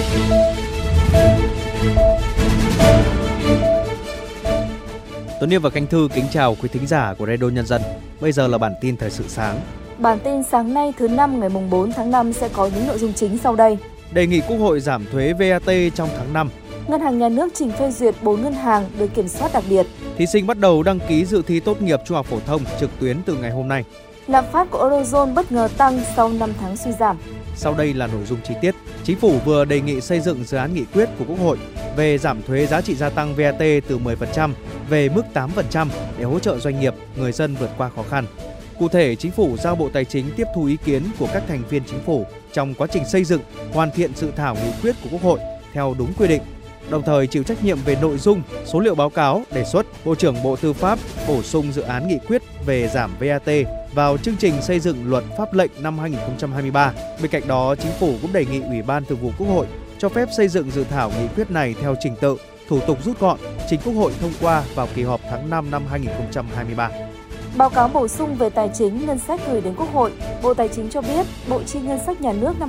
Tuấn Liêm và Khánh Thư kính chào quý thính giả của Radio Nhân dân. Bây giờ là bản tin thời sự sáng. Bản tin sáng nay thứ 5 ngày 4 tháng 5 sẽ có những nội dung chính sau đây. Đề nghị Quốc hội giảm thuế VAT trong tháng 5. Ngân hàng Nhà nước trình phê duyệt 4 ngân hàng được kiểm soát đặc biệt. Thí sinh bắt đầu đăng ký dự thi tốt nghiệp trung học phổ thông trực tuyến từ ngày hôm nay. Lạm phát của Eurozone bất ngờ tăng sau 5 tháng suy giảm. Sau đây là nội dung chi tiết. Chính phủ vừa đề nghị xây dựng dự án nghị quyết của Quốc hội về giảm thuế giá trị gia tăng VAT từ 10% về mức 8% để hỗ trợ doanh nghiệp, người dân vượt qua khó khăn. Cụ thể, Chính phủ giao Bộ Tài chính tiếp thu ý kiến của các thành viên Chính phủ trong quá trình xây dựng, hoàn thiện dự thảo nghị quyết của Quốc hội theo đúng quy định. Đồng thời chịu trách nhiệm về nội dung, số liệu báo cáo, đề xuất. Bộ trưởng Bộ Tư pháp bổ sung dự án nghị quyết về giảm VAT vào chương trình xây dựng luật pháp lệnh năm 2023. Bên cạnh đó, Chính phủ cũng đề nghị Ủy ban Thường vụ Quốc hội cho phép xây dựng dự thảo nghị quyết này theo trình tự, thủ tục rút gọn, trình Quốc hội thông qua vào kỳ họp tháng 5 năm 2023. Báo cáo bổ sung về tài chính ngân sách gửi đến Quốc hội, Bộ Tài chính cho biết bộ chi ngân sách nhà nước năm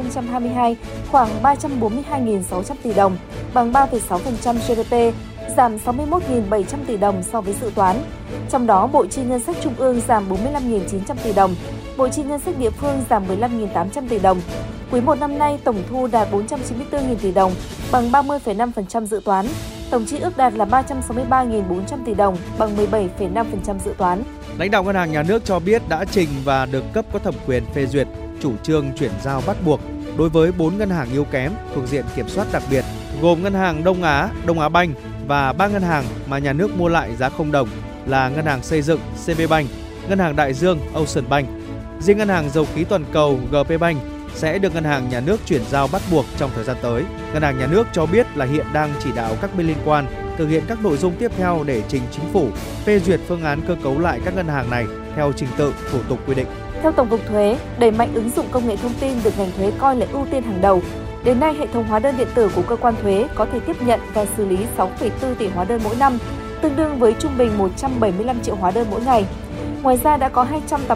2022 khoảng 342.600 tỷ đồng, bằng 3,6% GDP, giảm 61.700 tỷ đồng so với dự toán. Trong đó, bộ chi ngân sách trung ương giảm 45.900 tỷ đồng, bộ chi ngân sách địa phương giảm 15.800 tỷ đồng. Quý 1 năm nay, tổng thu đạt 494.000 tỷ đồng, bằng 30,5% dự toán. Tổng chi ước đạt là 363.400 tỷ đồng, bằng 17,5% dự toán. Lãnh đạo Ngân hàng Nhà nước cho biết đã trình và được cấp có thẩm quyền phê duyệt chủ trương chuyển giao bắt buộc đối với 4 ngân hàng yếu kém thuộc diện kiểm soát đặc biệt, gồm Ngân hàng Đông Á Banh và 3 ngân hàng mà nhà nước mua lại giá 0 đồng là Ngân hàng Xây dựng CB Bank, Ngân hàng Đại Dương Ocean Bank. Riêng Ngân hàng Dầu khí Toàn cầu GP Bank sẽ được Ngân hàng Nhà nước chuyển giao bắt buộc trong thời gian tới. Ngân hàng Nhà nước cho biết là hiện đang chỉ đạo các bên liên quan thực hiện các nội dung tiếp theo để trình Chính phủ phê duyệt phương án cơ cấu lại các ngân hàng này theo trình tự, thủ tục quy định. Theo Tổng cục Thuế, đẩy mạnh ứng dụng công nghệ thông tin được ngành thuế coi là ưu tiên hàng đầu. Đến nay, hệ thống hóa đơn điện tử của cơ quan thuế có thể tiếp nhận và xử lý 6,4 tỷ hóa đơn mỗi năm, tương đương với trung bình 175 triệu hóa đơn mỗi ngày. Ngoài ra đã có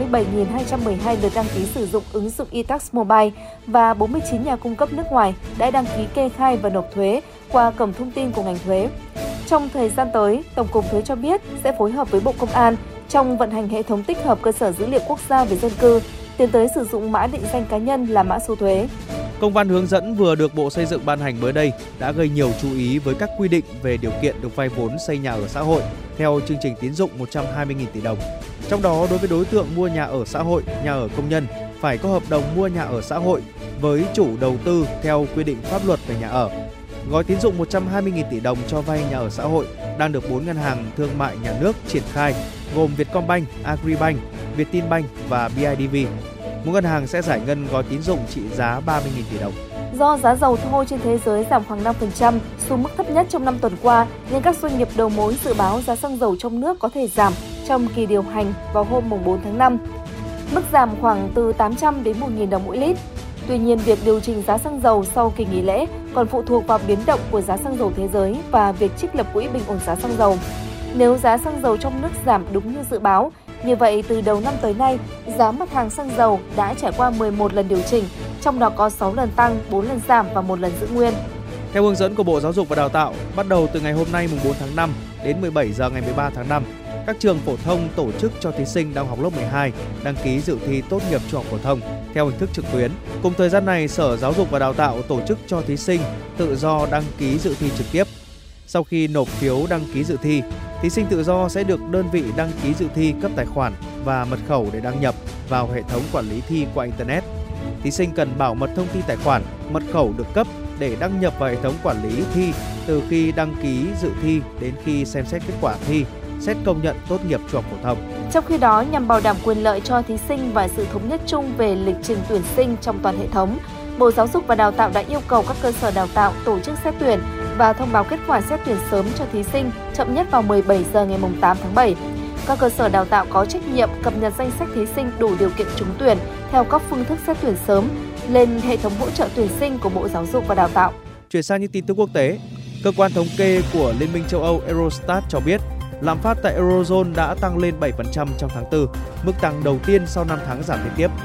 287.212 lượt đăng ký sử dụng ứng dụng eTax Mobile và 49 nhà cung cấp nước ngoài đã đăng ký kê khai và nộp thuế qua cổng thông tin của ngành thuế. Trong thời gian tới, Tổng cục Thuế cho biết sẽ phối hợp với Bộ Công an trong vận hành hệ thống tích hợp cơ sở dữ liệu quốc gia về dân cư, tiến tới sử dụng mã định danh cá nhân là mã số thuế. Công văn hướng dẫn vừa được Bộ Xây dựng ban hành mới đây đã gây nhiều chú ý với các quy định về điều kiện được vay vốn xây nhà ở xã hội theo chương trình tín dụng 120.000 tỷ đồng. Trong đó, đối với đối tượng mua nhà ở xã hội, nhà ở công nhân phải có hợp đồng mua nhà ở xã hội với chủ đầu tư theo quy định pháp luật về nhà ở. Gói tín dụng 120.000 tỷ đồng cho vay nhà ở xã hội đang được 4 ngân hàng thương mại nhà nước triển khai, gồm Vietcombank, Agribank, Vietinbank và BIDV. Mỗi ngân hàng sẽ giải ngân gói tín dụng trị giá 30.000 tỷ đồng. Do giá dầu thô trên thế giới giảm khoảng 5%, xuống mức thấp nhất trong 5 tuần qua, nên các doanh nghiệp đầu mối dự báo giá xăng dầu trong nước có thể giảm trong kỳ điều hành vào hôm 4 tháng 5. Mức giảm khoảng từ 800 đến 1.000 đồng mỗi lít. Tuy nhiên, việc điều chỉnh giá xăng dầu sau kỳ nghỉ lễ còn phụ thuộc vào biến động của giá xăng dầu thế giới và việc trích lập quỹ bình ổn giá xăng dầu. Nếu giá xăng dầu trong nước giảm đúng như dự báo, như vậy từ đầu năm tới nay, giá mặt hàng xăng dầu đã trải qua 11 lần điều chỉnh, trong đó có 6 lần tăng, 4 lần giảm và 1 lần giữ nguyên. Theo hướng dẫn của Bộ Giáo dục và Đào tạo, bắt đầu từ ngày hôm nay 4 tháng 5 đến 17 giờ ngày 13 tháng 5, các trường phổ thông tổ chức cho thí sinh đang học lớp 12 đăng ký dự thi tốt nghiệp trung học phổ thông theo hình thức trực tuyến. Cùng thời gian này, Sở Giáo dục và Đào tạo tổ chức cho thí sinh tự do đăng ký dự thi trực tiếp. Sau khi nộp phiếu đăng ký dự thi, thí sinh tự do sẽ được đơn vị đăng ký dự thi cấp tài khoản và mật khẩu để đăng nhập vào hệ thống quản lý thi qua Internet. Thí sinh cần bảo mật thông tin tài khoản, mật khẩu được cấp để đăng nhập vào hệ thống quản lý thi từ khi đăng ký dự thi đến khi xem xét kết quả thi, xét công nhận tốt nghiệp trung học phổ thông. Trong khi đó, nhằm bảo đảm quyền lợi cho thí sinh và sự thống nhất chung về lịch trình tuyển sinh trong toàn hệ thống, Bộ Giáo dục và Đào tạo đã yêu cầu các cơ sở đào tạo tổ chức xét tuyển và thông báo kết quả xét tuyển sớm cho thí sinh chậm nhất vào 17 giờ ngày 8 tháng 7. Các cơ sở đào tạo có trách nhiệm cập nhật danh sách thí sinh đủ điều kiện trúng tuyển theo các phương thức xét tuyển sớm lên hệ thống hỗ trợ tuyển sinh của Bộ Giáo dục và Đào tạo. Chuyển sang những tin tức quốc tế, cơ quan thống kê của Liên minh châu Âu Eurostat cho biết lạm phát tại Eurozone đã tăng lên 7% trong tháng 4, mức tăng đầu tiên sau 5 tháng giảm liên tiếp.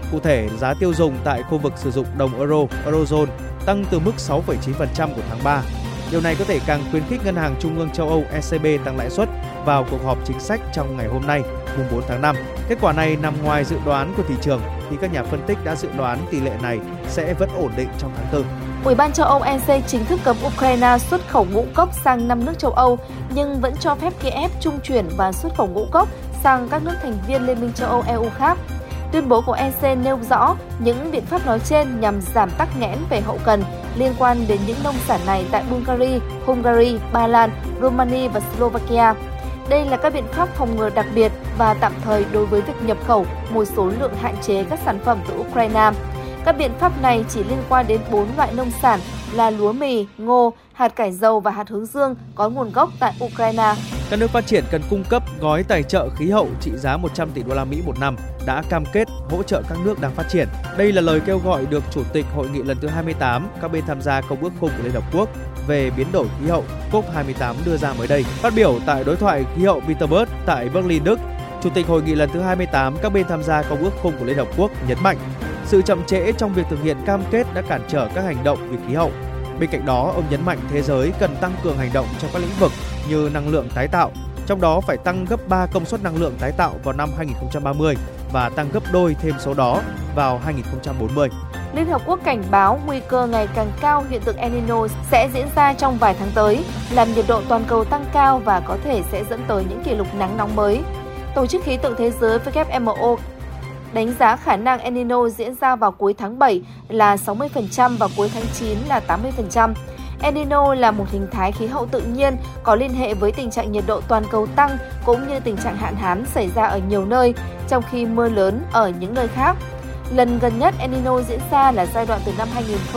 Cụ thể, giá tiêu dùng tại khu vực sử dụng đồng euro, Eurozone tăng từ mức 6,9% của tháng 3. Điều này có thể càng khuyến khích Ngân hàng Trung ương châu Âu ECB tăng lãi suất vào cuộc họp chính sách trong ngày hôm nay, mùng 4 tháng 5. Kết quả này nằm ngoài dự đoán của thị trường khi các nhà phân tích đã dự đoán tỷ lệ này sẽ vẫn ổn định trong tháng 4. Ủy ban châu Âu EC chính thức cấm Ukraine xuất khẩu ngũ cốc sang 5 nước châu Âu nhưng vẫn cho phép Kiev trung chuyển và xuất khẩu ngũ cốc sang các nước thành viên Liên minh châu Âu EU khác. Tuyên bố của EC nêu rõ những biện pháp nói trên nhằm giảm tắc nghẽn về hậu cần liên quan đến những nông sản này tại Bulgaria, Hungary, Ba Lan, Romania và Slovakia. Đây là các biện pháp phòng ngừa đặc biệt và tạm thời đối với việc nhập khẩu một số lượng hạn chế các sản phẩm từ Ukraine. Các biện pháp này chỉ liên quan đến 4 loại nông sản là lúa mì, ngô, hạt cải dầu và hạt hướng dương có nguồn gốc tại Ukraine. Các nước phát triển cần cung cấp gói tài trợ khí hậu trị giá 100 tỷ đô la Mỹ một năm đã cam kết hỗ trợ các nước đang phát triển. Đây là lời kêu gọi được Chủ tịch Hội nghị lần thứ 28 các bên tham gia Công ước Khung của Liên Hợp Quốc về biến đổi khí hậu COP28 đưa ra mới đây. Phát biểu tại đối thoại khí hậu Petersburg tại Berlin, Đức, Chủ tịch Hội nghị lần thứ 28 các bên tham gia Công ước Khung của Liên Hợp Quốc nhấn mạnh sự chậm trễ trong việc thực hiện cam kết đã cản trở các hành động vì khí hậu. Bên cạnh đó, ông nhấn mạnh thế giới cần tăng cường hành động trong các lĩnh vực như năng lượng tái tạo, trong đó phải tăng gấp 3 công suất năng lượng tái tạo vào năm 2030 và tăng gấp đôi thêm số đó vào 2040. Liên Hợp Quốc cảnh báo nguy cơ ngày càng cao hiện tượng El Nino sẽ diễn ra trong vài tháng tới, làm nhiệt độ toàn cầu tăng cao và có thể sẽ dẫn tới những kỷ lục nắng nóng mới. Tổ chức Khí tượng Thế giới WMO đánh giá khả năng El Nino diễn ra vào cuối tháng 7 là 60% và cuối tháng 9 là 80%. El Nino là một hình thái khí hậu tự nhiên có liên hệ với tình trạng nhiệt độ toàn cầu tăng cũng như tình trạng hạn hán xảy ra ở nhiều nơi, trong khi mưa lớn ở những nơi khác. Lần gần nhất El Nino diễn ra là giai đoạn từ năm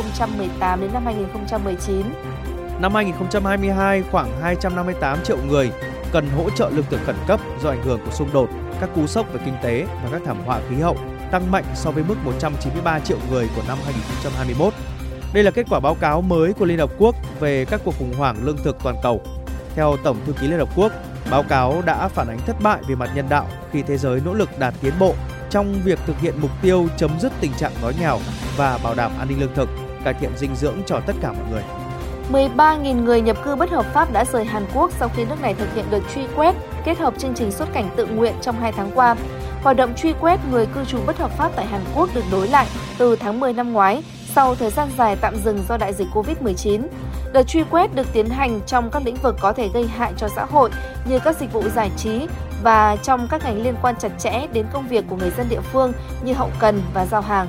2018 đến năm 2019. Năm 2022, khoảng 258 triệu người cần hỗ trợ lương thực khẩn cấp do ảnh hưởng của xung đột, các cú sốc về kinh tế và các thảm họa khí hậu, tăng mạnh so với mức 193 triệu người của năm 2021. Đây là kết quả báo cáo mới của Liên Hợp Quốc về các cuộc khủng hoảng lương thực toàn cầu. Theo Tổng thư ký Liên Hợp Quốc, báo cáo đã phản ánh thất bại về mặt nhân đạo khi thế giới nỗ lực đạt tiến bộ trong việc thực hiện mục tiêu chấm dứt tình trạng đói nghèo và bảo đảm an ninh lương thực, cải thiện dinh dưỡng cho tất cả mọi người. 13.000 người nhập cư bất hợp pháp đã rời Hàn Quốc sau khi nước này thực hiện đợt truy quét kết hợp chương trình xuất cảnh tự nguyện trong 2 tháng qua. Hoạt động truy quét người cư trú bất hợp pháp tại Hàn Quốc được nối lại từ tháng 10 năm ngoái sau thời gian dài tạm dừng do đại dịch Covid-19. Đợt truy quét được tiến hành trong các lĩnh vực có thể gây hại cho xã hội như các dịch vụ giải trí và trong các ngành liên quan chặt chẽ đến công việc của người dân địa phương như hậu cần và giao hàng.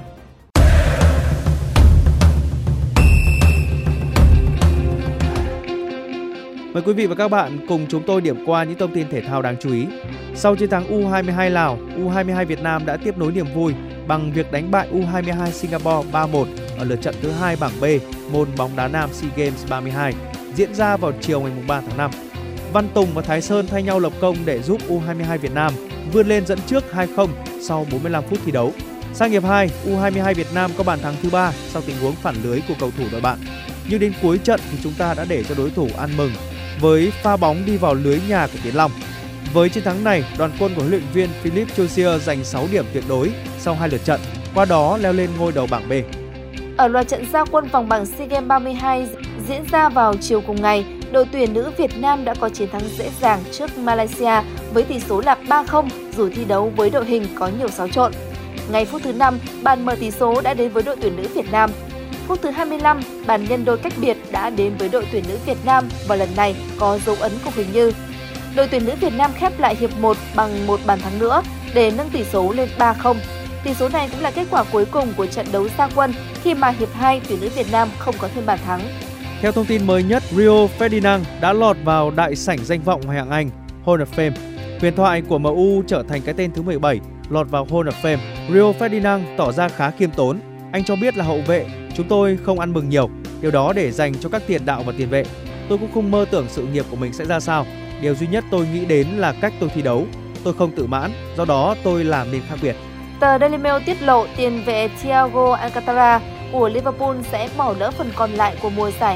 Mời quý vị và các bạn cùng chúng tôi điểm qua những thông tin thể thao đáng chú ý. Sau chiến thắng U22 Lào, U22 Việt Nam đã tiếp nối niềm vui bằng việc đánh bại U22 Singapore 3-1 ở lượt trận thứ 2 bảng B môn bóng đá nam SEA Games 32 diễn ra vào chiều ngày 3 tháng 5. Văn Tùng và Thái Sơn thay nhau lập công để giúp U22 Việt Nam vươn lên dẫn trước 2-0 sau 45 phút thi đấu. Sang hiệp 2, U22 Việt Nam có bàn thắng thứ 3 sau tình huống phản lưới của cầu thủ đội bạn. Nhưng đến cuối trận thì chúng ta đã để cho đối thủ ăn mừng với pha bóng đi vào lưới nhà của Tiến Long. Với chiến thắng này, đoàn quân của huấn luyện viên Philippe Jouzier giành 6 điểm tuyệt đối sau 2 lượt trận, qua đó leo lên ngôi đầu bảng B. Ở loạt trận ra quân vòng bảng SEA Games 32 diễn ra vào chiều cùng ngày, đội tuyển nữ Việt Nam đã có chiến thắng dễ dàng trước Malaysia với tỷ số là 3-0 dù thi đấu với đội hình có nhiều xáo trộn. Ngay phút thứ 5, bàn mở tỷ số đã đến với đội tuyển nữ Việt Nam. Phút thứ 25, bàn nhân đôi cách biệt đã đến với đội tuyển nữ Việt Nam và lần này có dấu ấn của Huỳnh Như. Đội tuyển nữ Việt Nam khép lại hiệp 1 bằng một bàn thắng nữa để nâng tỷ số lên 3-0. Tỷ số này cũng là kết quả cuối cùng của trận đấu ra quân khi mà hiệp 2 tuyển nữ Việt Nam không có thêm bàn thắng. Theo thông tin mới nhất, Rio Ferdinand đã lọt vào đại sảnh danh vọng Ngoại hạng Anh Hall of Fame. Huyền thoại của MU trở thành cái tên thứ 17 lọt vào Hall of Fame. Rio Ferdinand tỏ ra khá khiêm tốn. Anh cho biết là hậu vệ, chúng tôi không ăn mừng nhiều, điều đó để dành cho các tiền đạo và tiền vệ. Tôi cũng không mơ tưởng sự nghiệp của mình sẽ ra sao. Điều duy nhất tôi nghĩ đến là cách tôi thi đấu. Tôi không tự mãn, do đó tôi làm nên khác biệt. Tờ Daily Mail tiết lộ tiền vệ Thiago Alcantara của Liverpool sẽ bỏ lỡ phần còn lại của mùa giải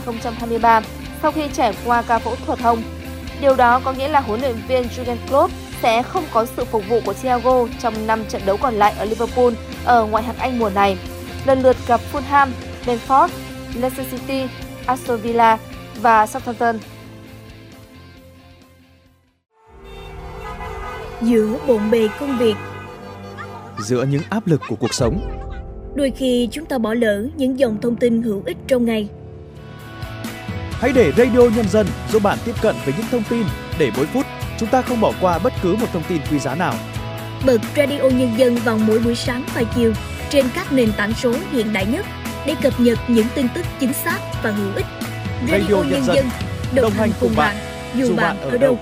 2022-2023 sau khi trải qua ca phẫu thuật hông. Điều đó có nghĩa là huấn luyện viên Jurgen Klopp sẽ không có sự phục vụ của Thiago trong 5 trận đấu còn lại ở Liverpool ở ngoại hạng Anh mùa này, lần lượt gặp Fulham, Brentford, Leicester City, Aston Villa và Southampton. Giữa bộn bề công việc, giữa những áp lực của cuộc sống, đôi khi chúng ta bỏ lỡ những dòng thông tin hữu ích trong ngày. Hãy để Radio Nhân dân giúp bạn tiếp cận với những thông tin để mỗi phút chúng ta không bỏ qua bất cứ một thông tin quý giá nào. Bật Radio Nhân dân vào mỗi buổi sáng và chiều trên các nền tảng số hiện đại nhất để cập nhật những tin tức chính xác và hữu ích. Radio Nhân dân đồng hành cùng bạn dù bạn ở đâu.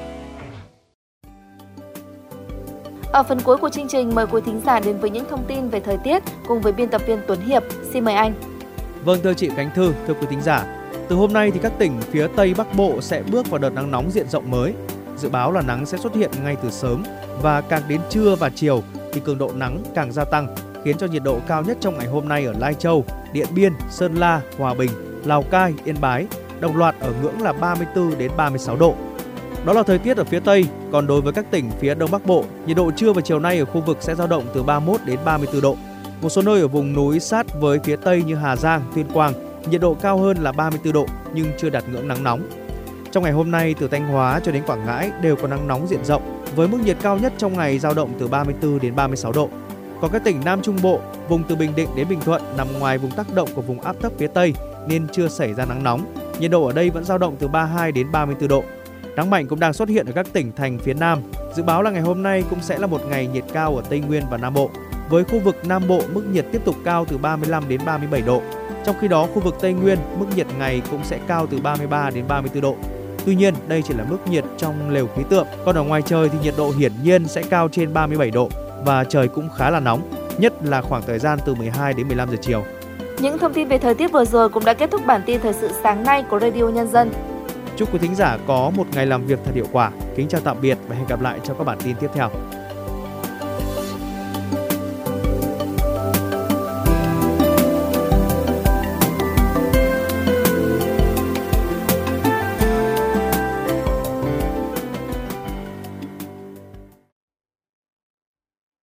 Ở phần cuối của chương trình, mời quý thính giả đến với những thông tin về thời tiết cùng với biên tập viên Tuấn Hiệp. Xin mời anh. Vâng, thưa chị Khánh Thư, thưa quý thính giả, từ hôm nay thì các tỉnh phía Tây Bắc Bộ sẽ bước vào đợt nắng nóng diện rộng mới. Dự báo là nắng sẽ xuất hiện ngay từ sớm và càng đến trưa và chiều thì cường độ nắng càng gia tăng, khiến cho nhiệt độ cao nhất trong ngày hôm nay ở Lai Châu, Điện Biên, Sơn La, Hòa Bình, Lào Cai, Yên Bái đồng loạt ở ngưỡng là 34 đến 36 độ. Đó là thời tiết ở phía Tây, còn đối với các tỉnh phía Đông Bắc Bộ, nhiệt độ trưa và chiều nay ở khu vực sẽ dao động từ 31 đến 34 độ. Một số nơi ở vùng núi sát với phía Tây như Hà Giang, Tuyên Quang, nhiệt độ cao hơn là 34 độ nhưng chưa đạt ngưỡng nắng nóng. Trong ngày hôm nay, từ Thanh Hóa cho đến Quảng Ngãi đều có nắng nóng diện rộng, với mức nhiệt cao nhất trong ngày dao động từ 34 đến 36 độ. Còn các tỉnh Nam Trung Bộ, vùng từ Bình Định đến Bình Thuận nằm ngoài vùng tác động của vùng áp thấp phía Tây nên chưa xảy ra nắng nóng. Nhiệt độ ở đây vẫn dao động từ 32 đến 34 độ. Nắng mạnh cũng đang xuất hiện ở các tỉnh thành phía Nam. Dự báo là ngày hôm nay cũng sẽ là một ngày nhiệt cao ở Tây Nguyên và Nam Bộ. Với khu vực Nam Bộ, mức nhiệt tiếp tục cao từ 35 đến 37 độ. Trong khi đó, khu vực Tây Nguyên, mức nhiệt ngày cũng sẽ cao từ 33 đến 34 độ. Tuy nhiên, đây chỉ là mức nhiệt trong lều khí tượng. Còn ở ngoài trời thì nhiệt độ hiển nhiên sẽ cao trên 37 độ và trời cũng khá là nóng, nhất là khoảng thời gian từ 12 đến 15 giờ chiều. Những thông tin về thời tiết vừa rồi cũng đã kết thúc bản tin thời sự sáng nay của Radio Nhân dân. Chúc quý thính giả có một ngày làm việc thật hiệu quả. Kính chào tạm biệt và hẹn gặp lại trong các bản tin tiếp theo.